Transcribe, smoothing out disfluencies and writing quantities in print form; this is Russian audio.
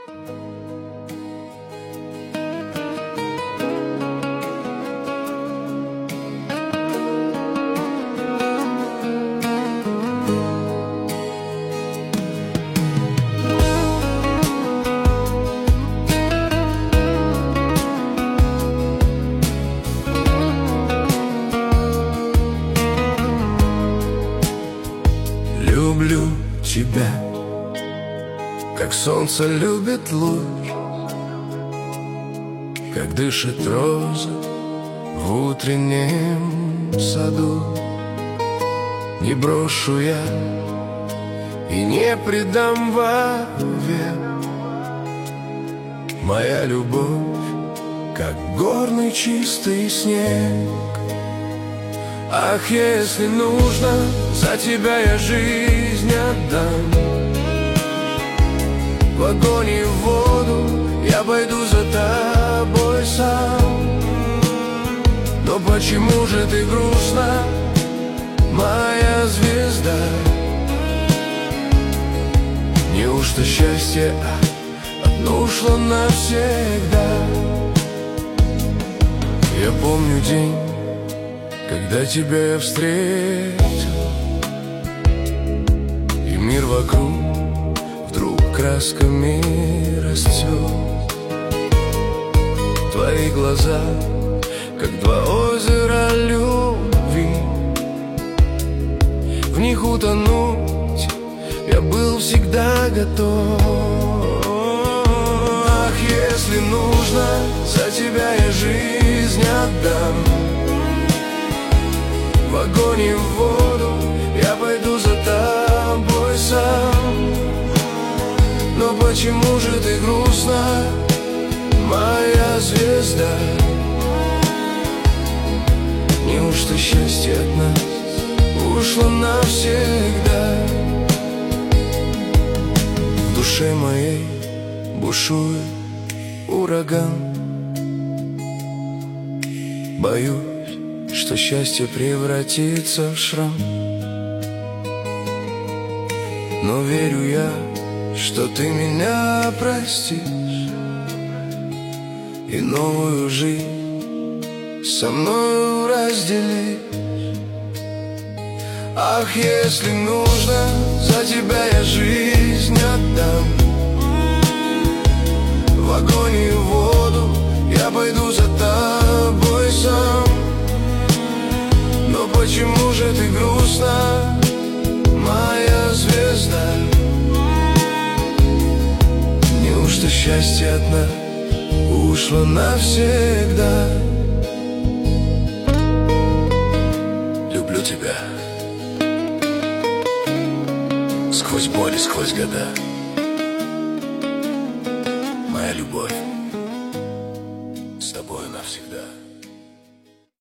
Люблю тебя, как солнце любит луч, как дышит роза в утреннем саду. Не брошу я и не предам вовек. Моя любовь, как горный чистый снег. Ах, если нужно, за тебя я жизнь отдам. В огонь и в воду я пойду за тобой сам. Но почему же ты грустна, моя звезда? Неужто счастье одно ушло навсегда? Я помню день, когда тебя я встретил, и мир вокруг вдруг красками расцвел. Твои глаза, как два озера любви, в них утонуть я был всегда готов. Ах, если нужно, за тебя я жизнь отдам. В огонь и в воду я пойду за тобой сам. Но почему же ты грустна, моя звезда? Неужто счастье от нас ушло навсегда? В душе моей бушует ураган. Боюсь, что счастье превратится в шрам. Но верю я, что ты меня простишь и новую жизнь со мною разделишь. Ах, если нужно, за тебя я жизнь отдам. В огонь и в воду я пойду за тобой сам. Но почему же ты грустна, моя звезда? Неужто счастье от нас ушло навсегда? Люблю тебя сквозь боль и сквозь года, моя любовь.